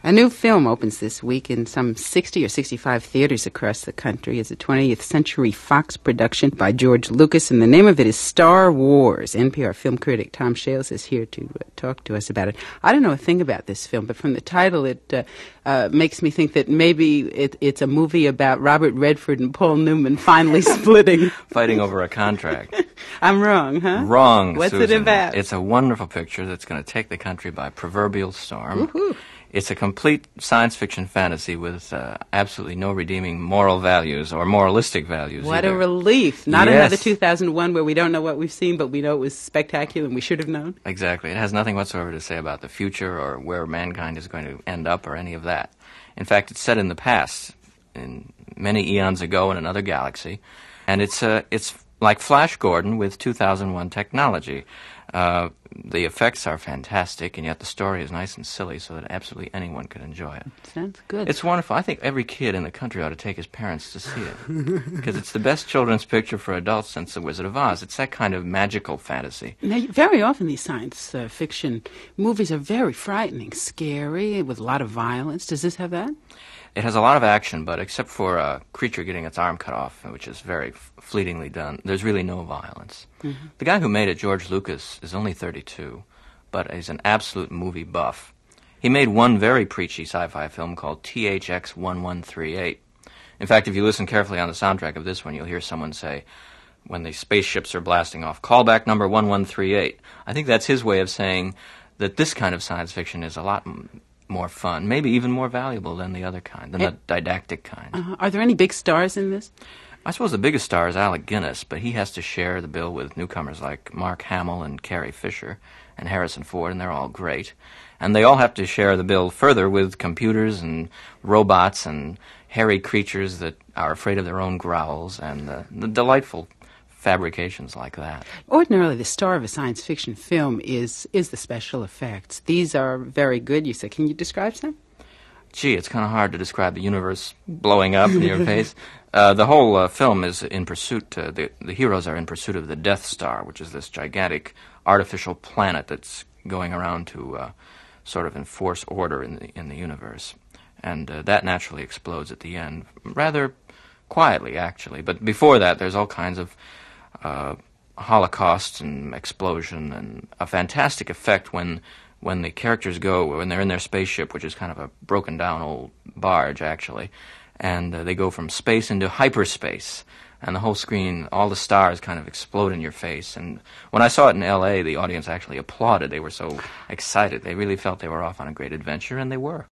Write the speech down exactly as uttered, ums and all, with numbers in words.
A new film opens this week in some sixty or sixty-five theaters across the country. It's a twentieth Century Fox production by George Lucas, and the name of it is Star Wars. N P R film critic Tom Shales is here to uh, talk to us about it. I don't know a thing about this film, but from the title, it uh, uh, makes me think that maybe it, it's a movie about Robert Redford and Paul Newman finally splitting. Fighting over a contract. I'm wrong, huh? Wrong, What's Susan. it about? It's a wonderful picture that's going to take the country by proverbial storm. Woo-hoo. It's a complete science fiction fantasy with uh, absolutely no redeeming moral values or moralistic values What either. a relief. Not Yes. another two thousand one where we don't know what we've seen, but we know it was spectacular and we should have known. Exactly. It has nothing whatsoever to say about the future or where mankind is going to end up or any of that. In fact, it's set in the past, in many eons ago in another galaxy, and it's uh, it's like Flash Gordon with two thousand one technology. Uh, the effects are fantastic, and yet the story is nice and silly so that absolutely anyone could enjoy it. Sounds good. It's wonderful. I think every kid in the country ought to take his parents to see it because it's the best children's picture for adults since The Wizard of Oz. It's that kind of magical fantasy. Now, very often these science uh, fiction movies are very frightening, scary, with a lot of violence. Does this have that? It has a lot of action, but except for a creature getting its arm cut off, which is very f- fleetingly done, there's really no violence. Mm-hmm. The guy who made it, George Lucas, is only thirty-two, but he's an absolute movie buff. He made one very preachy sci-fi film called T H X eleven thirty-eight. In fact, if you listen carefully on the soundtrack of this one, you'll hear someone say, when the spaceships are blasting off, callback number eleven thirty-eight. I think that's his way of saying that this kind of science fiction is a lot m- more fun, maybe even more valuable than the other kind, than it, the didactic kind. Uh, are there any big stars in this? I suppose the biggest star is Alec Guinness, but he has to share the bill with newcomers like Mark Hamill and Carrie Fisher and Harrison Ford, and they're all great. And they all have to share the bill further with computers and robots and hairy creatures that are afraid of their own growls and uh, the delightful fabrications like that. Ordinarily, the star of a science fiction film is is the special effects. These are very good, you said. Can you describe some? Gee, it's kind of hard to describe the universe blowing up in your face. Uh, the whole uh, film is in pursuit, uh, the, the heroes are in pursuit of the Death Star, which is this gigantic artificial planet that's going around to uh, sort of enforce order in the, in the universe. And uh, that naturally explodes at the end, rather quietly, actually. But before that, there's all kinds of uh, holocausts and explosion and a fantastic effect when when the characters go, when they're in their spaceship, which is kind of a broken-down old barge, actually, and uh, they go from space into hyperspace, and the whole screen, all the stars kind of explode in your face. And when I saw it in L A, the audience actually applauded. They were so excited. They really felt they were off on a great adventure, and they were.